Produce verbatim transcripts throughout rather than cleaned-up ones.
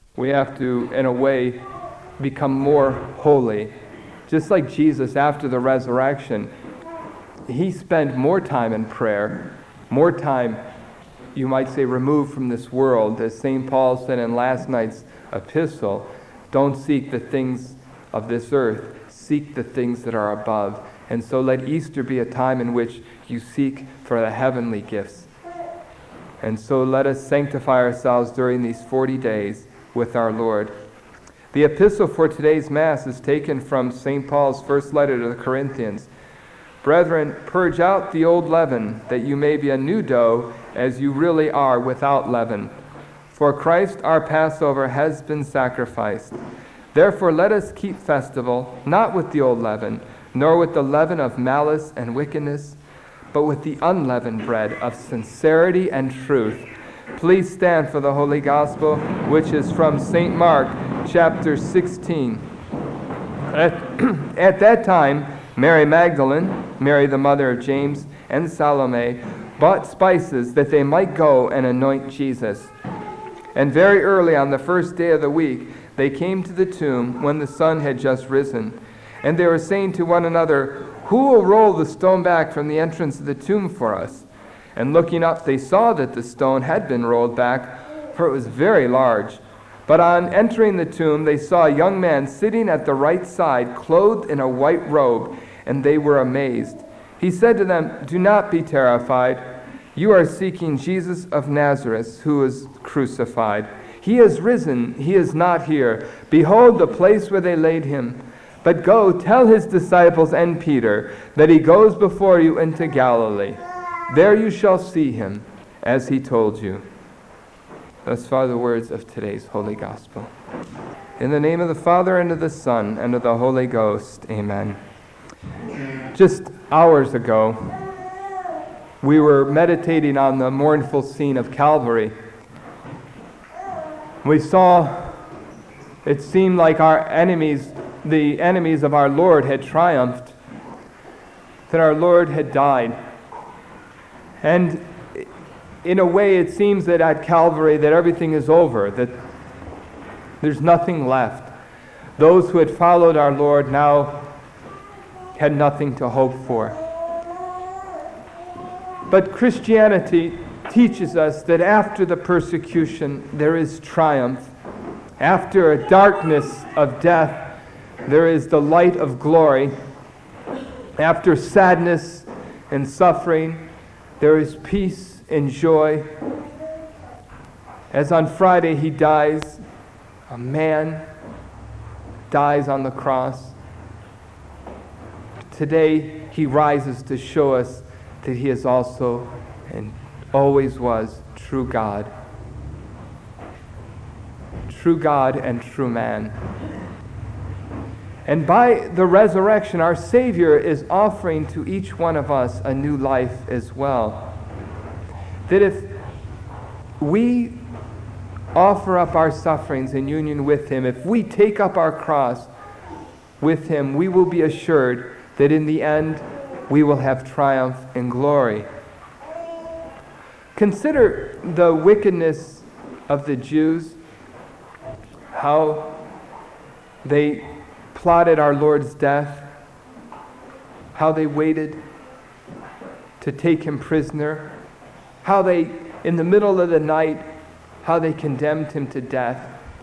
We have to, in a way, become more holy. Just like Jesus after the resurrection, he spent more time in prayer, more time, you might say, removed from this world. As Saint Paul said in last night's epistle, don't seek the things of this earth, seek the things that are above. And so let Easter be a time in which you seek for the heavenly gifts. And so let us sanctify ourselves during these forty days with our Lord. The epistle for today's Mass is taken from Saint Paul's first letter to the Corinthians. Brethren, purge out the old leaven, that you may be a new dough, as you really are without leaven. For Christ our Passover has been sacrificed. Therefore let us keep festival, not with the old leaven, nor with the leaven of malice and wickedness, but with the unleavened bread of sincerity and truth. Please stand for the Holy Gospel, which is from Saint Mark, chapter sixteen. At, at that time, Mary Magdalene, Mary the mother of James, and Salome bought spices that they might go and anoint Jesus. And very early on the first day of the week, they came to the tomb when the sun had just risen. And they were saying to one another, "Who will roll the stone back from the entrance of the tomb for us?" And looking up, they saw that the stone had been rolled back, for it was very large. But on entering the tomb, they saw a young man sitting at the right side, clothed in a white robe, and they were amazed. He said to them, "Do not be terrified. You are seeking Jesus of Nazareth, who was crucified. He has risen. He is not here. Behold the place where they laid him. But go, tell his disciples and Peter that he goes before you into Galilee. There you shall see him, as he told you." Thus far the words of today's Holy Gospel. In the name of the Father, and of the Son, and of the Holy Ghost, amen. Just hours ago, we were meditating on the mournful scene of Calvary. We saw, it seemed like our enemies, the enemies of our Lord had triumphed, that our Lord had died. And in a way, it seems that at Calvary that everything is over, that there's nothing left. Those who had followed our Lord now had nothing to hope for. But Christianity teaches us that after the persecution, there is triumph. After a darkness of death, there is the light of glory. After sadness and suffering, there is peace and joy. As on Friday he dies, a man dies on the cross. Today he rises to show us that he is also and always was true God. True God and true man. And by the resurrection, our Savior is offering to each one of us a new life as well. That if we offer up our sufferings in union with him, if we take up our cross with him, we will be assured that in the end we will have triumph and glory. Consider the wickedness of the Jews, how they plotted our Lord's death, how they waited to take him prisoner, how they, in the middle of the night, how they condemned him to death,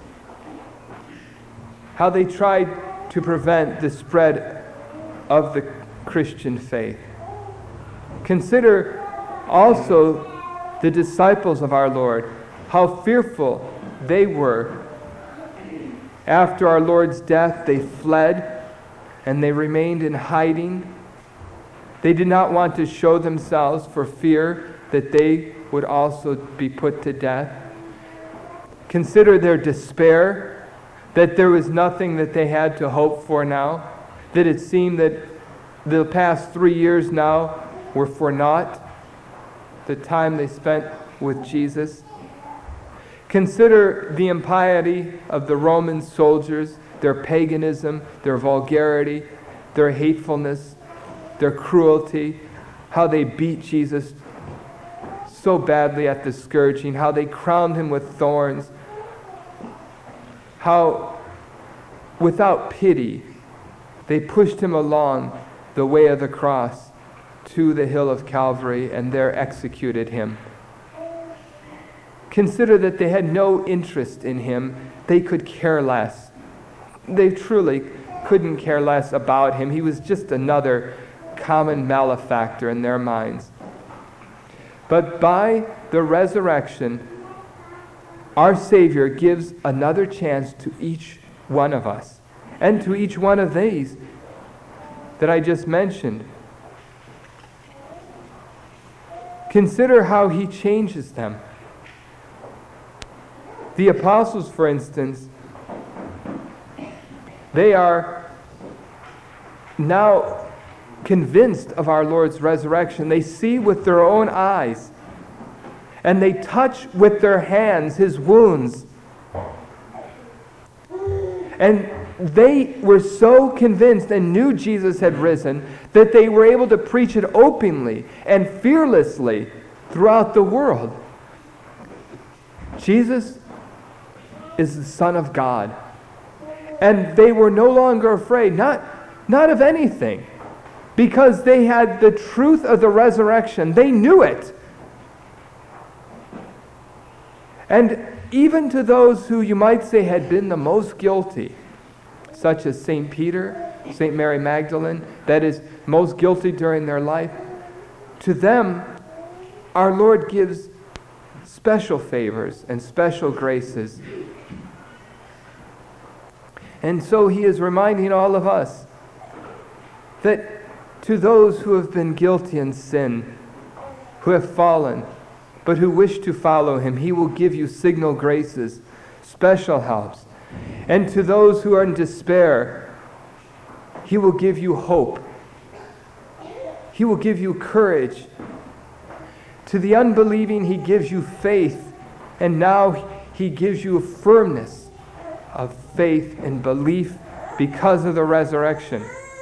how they tried to prevent the spread of the Christian faith. Consider also the disciples of our Lord, how fearful they were. After our Lord's death, they fled and they remained in hiding. They did not want to show themselves for fear that they would also be put to death. Consider their despair, that there was nothing that they had to hope for now, that it seemed that the past three years now were for naught, the time they spent with Jesus. Consider the impiety of the Roman soldiers, their paganism, their vulgarity, their hatefulness, their cruelty, how they beat Jesus so badly at the scourging, how they crowned him with thorns, how without pity they pushed him along the way of the cross to the hill of Calvary and there executed him. Consider that they had no interest in him. They could care less. They truly couldn't care less about him. He was just another common malefactor in their minds. But by the resurrection, our Savior gives another chance to each one of us, and to each one of these that I just mentioned. Consider how he changes them. The apostles, for instance, they are now convinced of our Lord's resurrection. They see with their own eyes, and they touch with their hands his wounds. And they were so convinced and knew Jesus had risen that they were able to preach it openly and fearlessly throughout the world. Jesus is the Son of God. And they were no longer afraid, not, not of anything, because they had the truth of the resurrection. They knew it. And even to those who you might say had been the most guilty, such as Saint Peter, Saint Mary Magdalene, that is, most guilty during their life, to them, our Lord gives special favors and special graces. And so he is reminding all of us that to those who have been guilty in sin, who have fallen, but who wish to follow him, he will give you signal graces, special helps. And to those who are in despair, he will give you hope. He will give you courage. To the unbelieving, he gives you faith. And now he gives you a firmness of faith and belief because of the resurrection.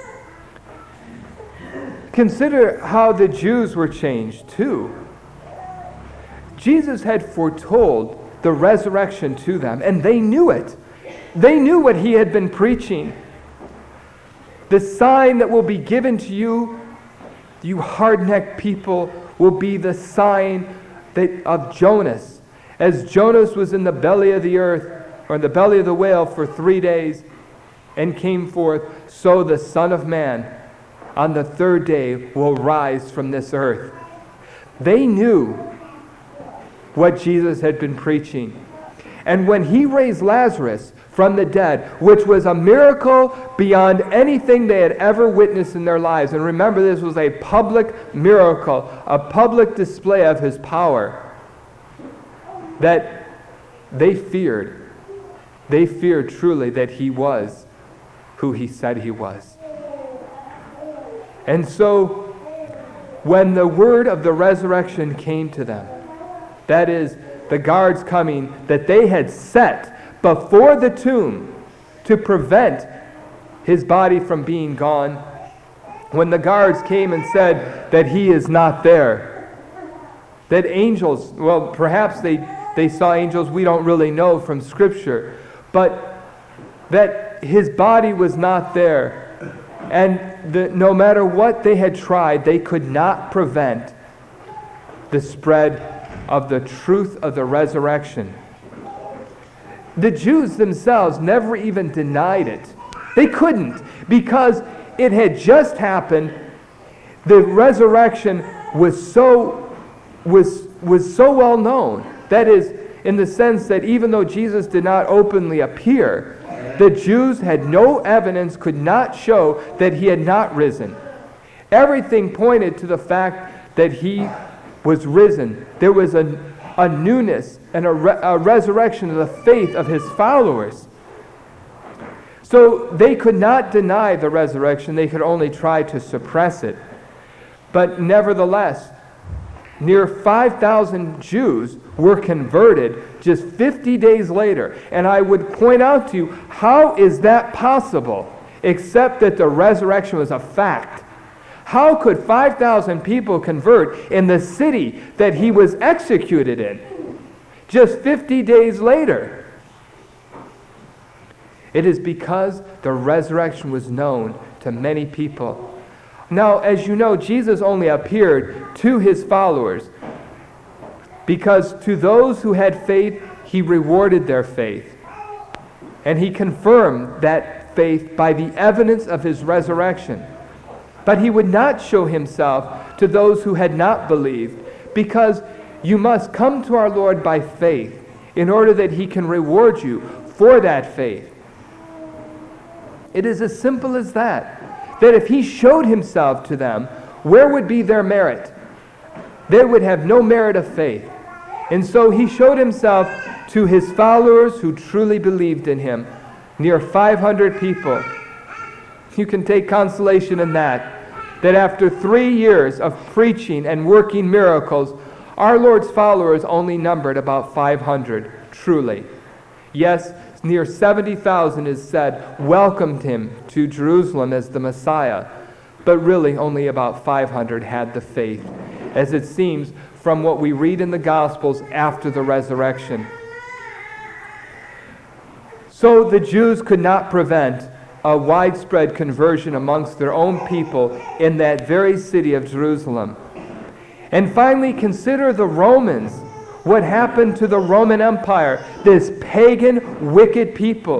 Consider how the Jews were changed too. Jesus had foretold the resurrection to them, and they knew it. They knew what he had been preaching. The sign that will be given to you, you hard-necked people, will be the sign that, of Jonas. As Jonas was in the belly of the earth, or in the belly of the whale for three days, and came forth, so the Son of Man on the third day will rise from this earth. They knew what Jesus had been preaching. And when he raised Lazarus from the dead, which was a miracle beyond anything they had ever witnessed in their lives, and remember, this was a public miracle, a public display of his power, that they feared. They feared truly that he was who he said he was. And so, when the word of the resurrection came to them, that is, the guards coming that they had set before the tomb to prevent his body from being gone, when the guards came and said that he is not there, that angels, well, perhaps they, they saw angels, we don't really know from Scripture, but that his body was not there, and the, no matter what they had tried, they could not prevent the spread of the truth of the resurrection. The Jews themselves never even denied it. They couldn't, because it had just happened. The resurrection was so was was so well known. That is, in the sense that even though Jesus did not openly appear, the Jews had no evidence, could not show that he had not risen. Everything pointed to the fact that he was risen. There was a, a newness and a, re- a resurrection of the faith of his followers. So they could not deny the resurrection. They could only try to suppress it. But nevertheless, near five thousand Jews were converted just fifty days later. And I would point out to you, how is that possible, except that the resurrection was a fact? How could five thousand people convert in the city that he was executed in just fifty days later? It is because the resurrection was known to many people. Now, as you know, Jesus only appeared to his followers because to those who had faith, he rewarded their faith. And he confirmed that faith by the evidence of his resurrection. But he would not show himself to those who had not believed, because you must come to our Lord by faith in order that he can reward you for that faith. It is as simple as that, that if he showed himself to them, where would be their merit? They would have no merit of faith. And so he showed himself to his followers who truly believed in him, near five hundred people. You can take consolation in that, that after three years of preaching and working miracles, our Lord's followers only numbered about five hundred, truly. Yes, near seventy thousand is said welcomed him to Jerusalem as the Messiah, but really only about five hundred had the faith, as it seems from what we read in the Gospels after the resurrection. So the Jews could not prevent a widespread conversion amongst their own people in that very city of Jerusalem. And finally, consider the Romans. What happened to the Roman Empire, this pagan, wicked people?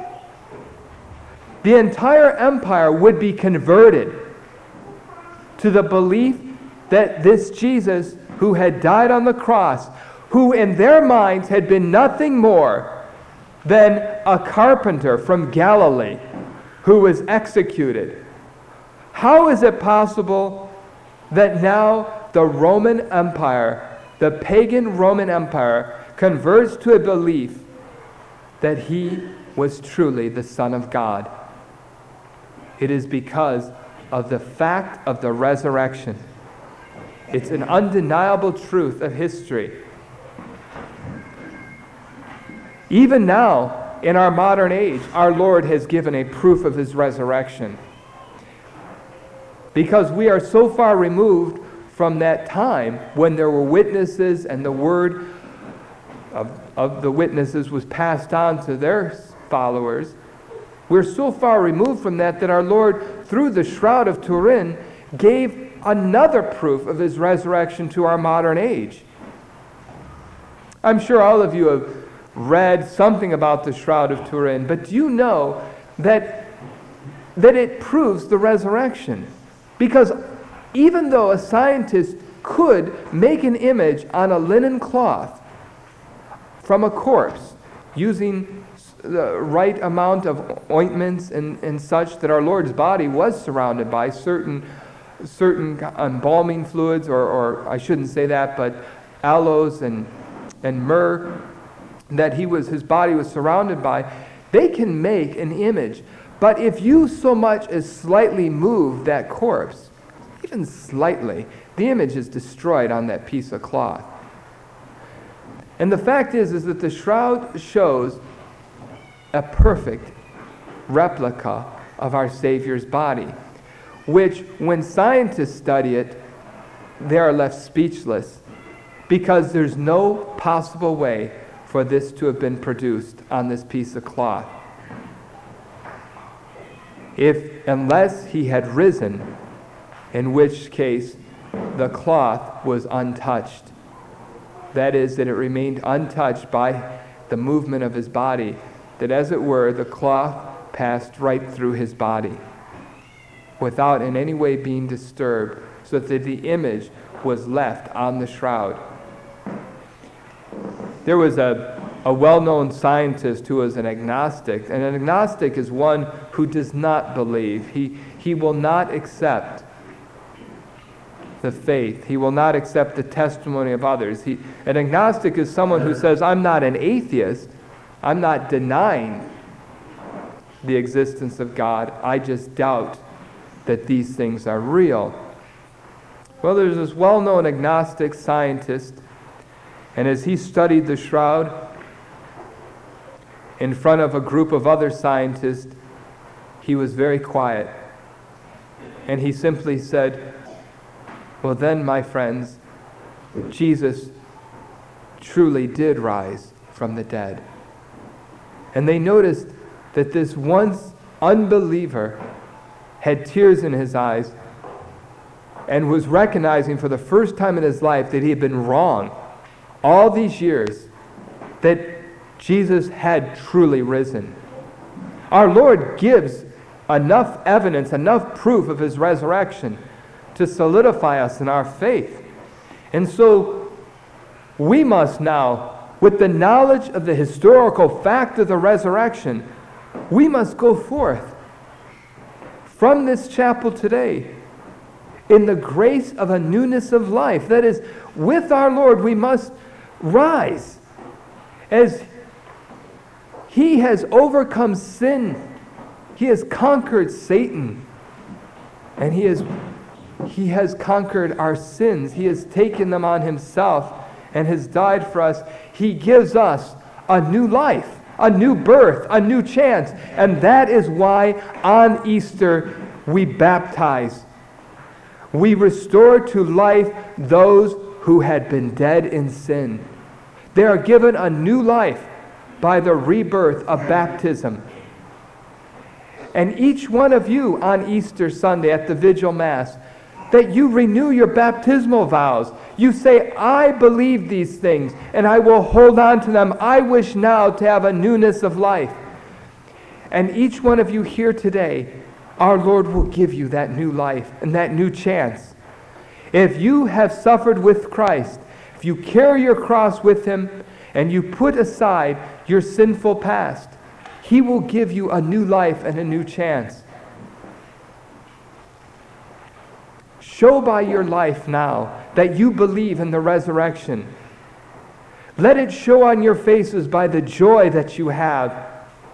The entire empire would be converted to the belief that this Jesus, who had died on the cross, who in their minds had been nothing more than a carpenter from Galilee who was executed. How is it possible that now the Roman Empire, the pagan Roman Empire, converts to a belief that he was truly the Son of God? It is because of the fact of the resurrection. It's an undeniable truth of history. Even now, in our modern age, our Lord has given a proof of his resurrection. Because we are so far removed from that time when there were witnesses and the word of, of the witnesses was passed on to their followers, we're so far removed from that that our Lord, through the Shroud of Turin, gave another proof of his resurrection to our modern age. I'm sure all of you have read something about the Shroud of Turin, but do you know that, that it proves the resurrection? Because even though a scientist could make an image on a linen cloth from a corpse using the right amount of ointments and, and such, that our Lord's body was surrounded by certain certain embalming fluids, or, or I shouldn't say that, but aloes and, and myrrh, that he was his body was surrounded by, they can make an image. But if you so much as slightly move that corpse, even slightly, the image is destroyed on that piece of cloth. And the fact is, is that the shroud shows a perfect replica of our Savior's body, which, when scientists study it, they are left speechless, because there's no possible way for this to have been produced on this piece of cloth. If, unless he had risen, in which case the cloth was untouched. That is, that it remained untouched by the movement of his body, that as it were, the cloth passed right through his body, without in any way being disturbed, so that the image was left on the shroud. There was a, a well-known scientist who was an agnostic, and an agnostic is one who does not believe. He, he will not accept the faith. He will not accept the testimony of others. He, an agnostic is someone who says, I'm not an atheist. I'm not denying the existence of God. I just doubt that these things are real. Well, there's this well-known agnostic scientist, and as he studied the shroud in front of a group of other scientists, he was very quiet. And he simply said, well then, my friends, Jesus truly did rise from the dead. And they noticed that this once unbeliever had tears in his eyes and was recognizing for the first time in his life that he had been wrong all these years, that Jesus had truly risen. Our Lord gives enough evidence, enough proof of his resurrection to solidify us in our faith. And so we must now, with the knowledge of the historical fact of the resurrection, we must go forth from this chapel today in the grace of a newness of life. That is, with our Lord we must rise as he has overcome sin. He has conquered Satan, and he has, he has conquered our sins. He has taken them on himself and has died for us. He gives us a new life, a new birth, a new chance. And that is why on Easter we baptize. We restore to life those who had been dead in sin. They are given a new life by the rebirth of baptism. And each one of you on Easter Sunday at the Vigil Mass, that you renew your baptismal vows. You say, I believe these things, and I will hold on to them. I wish now to have a newness of life. And each one of you here today, our Lord will give you that new life and that new chance. If you have suffered with Christ, if you carry your cross with him, and you put aside your sinful past, he will give you a new life and a new chance. Show by your life now that you believe in the resurrection. Let it show on your faces by the joy that you have,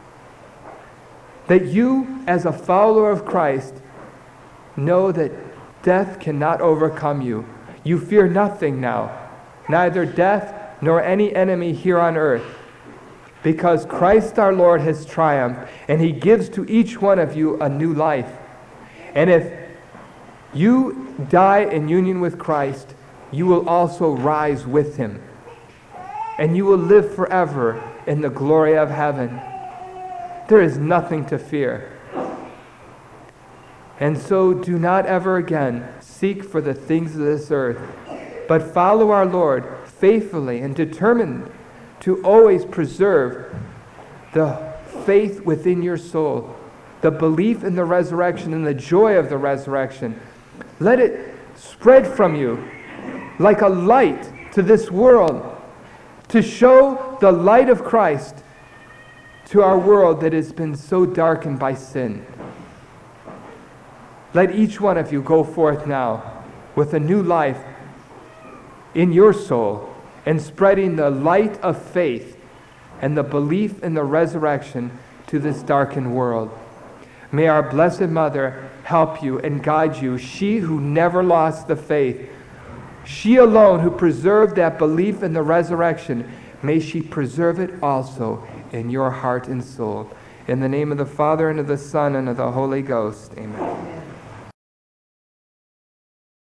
that you, as a follower of Christ, know that death cannot overcome you. You fear nothing now, neither death nor any enemy here on earth, because Christ our Lord has triumphed, and he gives to each one of you a new life. And if you die in union with Christ, you will also rise with him, and you will live forever in the glory of heaven. There is nothing to fear. And so do not ever again seek for the things of this earth, but follow our Lord faithfully and determined to always preserve the faith within your soul, the belief in the resurrection and the joy of the resurrection. Let it spread from you like a light to this world, to show the light of Christ to our world that has been so darkened by sin. Let each one of you go forth now with a new life in your soul and spreading the light of faith and the belief in the resurrection to this darkened world. May our Blessed Mother help you and guide you, she who never lost the faith, she alone who preserved that belief in the resurrection. May she preserve it also in your heart and soul. In the name of the Father, and of the Son, and of the Holy Ghost. Amen.